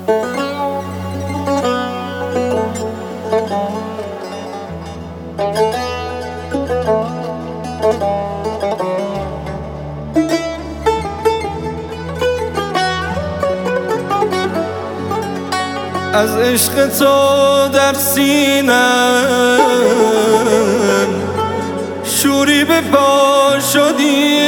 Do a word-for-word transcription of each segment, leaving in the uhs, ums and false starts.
از عشق تو در سینم شوری به پا شد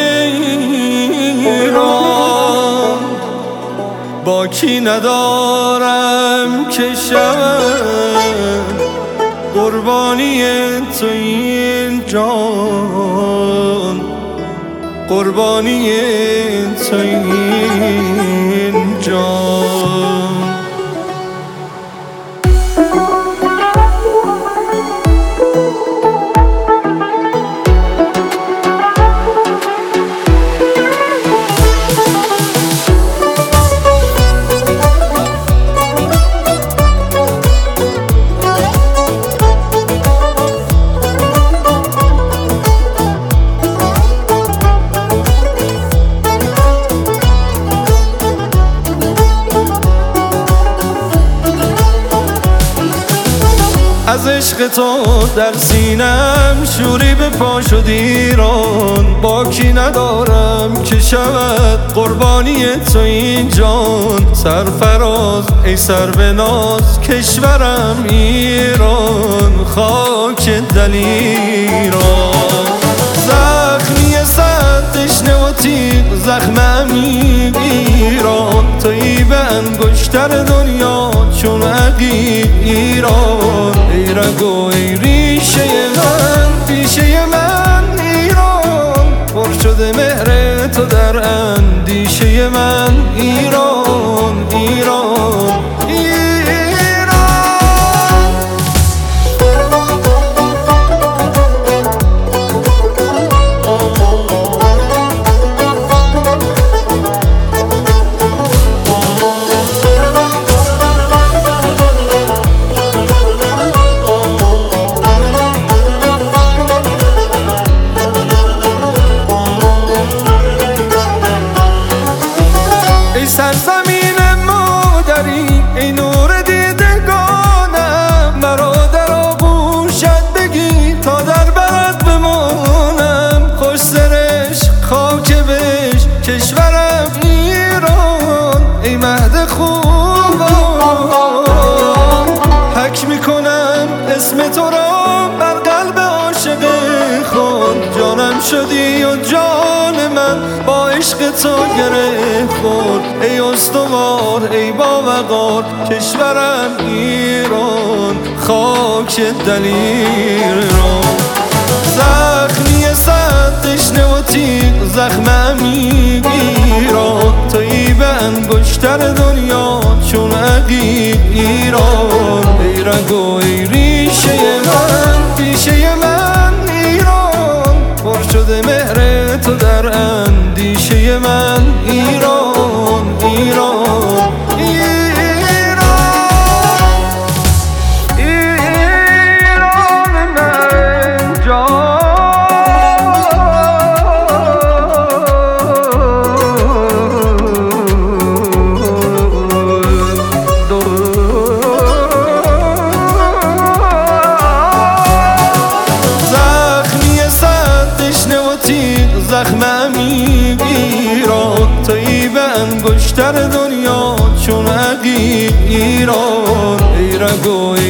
ایران، با کی ندارم که شوم قربانی تو این جان، قربانی تو این جان. از عشق تو در سینم شوری به پا شد ایران، با کی ندارم که شود قربانی تو این جان. سرفراز ای سربناز کشورم ایران، خاک دلیران. زخمی صد تشنه و تیغ زخمم ایران، تویی به انگشتر دنیا چون عقیق ایران. ای رگ و ای ریشه من پیشه من ایران، پر شده مهر تو در اندیشه من ایران ایران سرزمین مادری ای نور دیدگانم، مرا در آغوشت بگی تا در برت بمانم. خوش سرش خاک بش کشورم ایران، ای مهد خوبان. حک میکنم اسم تو را بر قلب عاشق خود، جانم شدی و جان من با عشق تو گره خورد. ای استوار ای باوقار کشورم ایران، خاک دلیران. زخمی صد تشنه و تیغ زخمم ایران، تویی به انگشتر دنیا چون عقیق ایران. ای رگ و ای ریشه من پیشه من ایران، پر شده مهر تو در اندیشه من ایران ایران ایران ایران من جان. زخمی صد تشنه و تیغ زخمم ایران، تویی به انگشتر دنیا چون عقیق ایران. ای رگ و